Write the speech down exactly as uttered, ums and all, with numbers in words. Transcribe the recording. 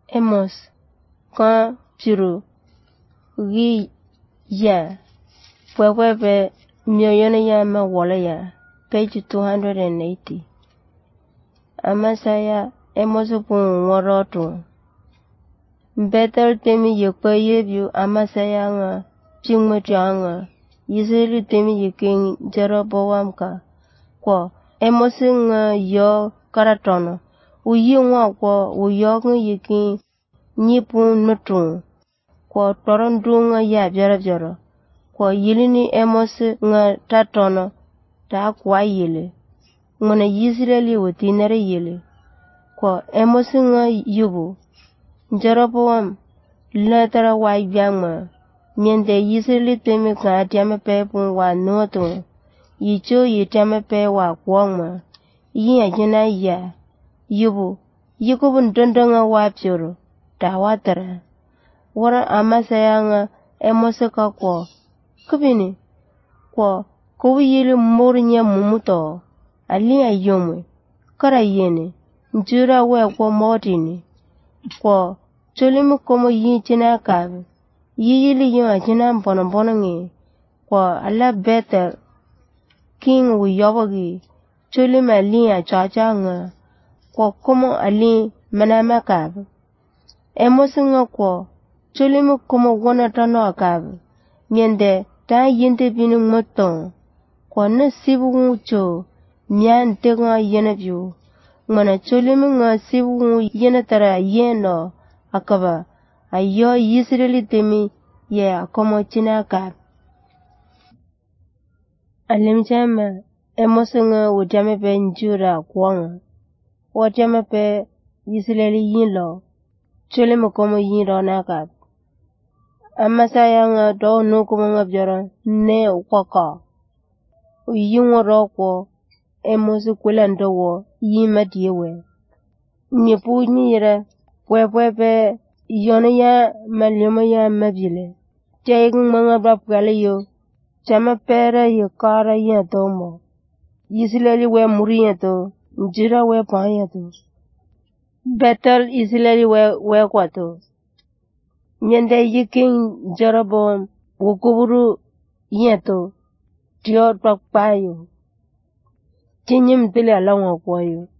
Amos kwa piru gi ya pwepwepe mioyone ya ma wala ya page two hundred eighty. Amasaya Amos pun woroto betel temi yekwe yebu amasaya nga pingmutya nga Yisraeli temi yeking Jeroboam ka kwa Amos nga yo karatono uyi ngwa kwa uyo nga yeking nyipun nutu kwa torondu nga ya byara byara kwa yilini Amos nga tatono ta kwa yile ngwana Yisraeli wutinere yile kwa Amos nga yubu Jeroboam latara wa byangma miende Yisraeli temi ka tiame pe pun wa noto yicho yitiame pe wa kwongma yin ajina ya yubu yikubun dondonga wa pyoro ta watara wara amasaya nga Amos ka kwa kubini kwa kubu yili mori nya mumuto ali ayomwe kara yene njura we kwa motini kwa cholimu komo yin china kabe yiyili yin ajina mpono mpono nge kwa ala better king wu yobogi cholimu ali achacha nga kwa komo ali manama kabe Amos nga kwa cholimu komo wana tano kabe miende ta yinte bini ngmoto kwa na sibu ngucho mian tega yene byu ngana cholimu nga sibu ngu yene tara yeno akaba ayo Yisraeli temi ye akomo china kabe alimchama Amos nga wutiame pe njura kwanga wutiame pe Yisraeli yinlo cholimu komo yinlo na kabe amasaya nga do no komo nga byara ne ukwaka uyingo roko Amos kulando wo yima diwe nipu nyira pwepwepe yone ya malyomo ya mabile teying manga bapwale yo chama pera yo kara ya tomo Yisraeli we muri ya to njira we pa ya to betel Yisraeli we we kwa to nyende yiking Jeroboam wukuburu ya to tiyo pakpayo tinyim tili alangwa kwa yo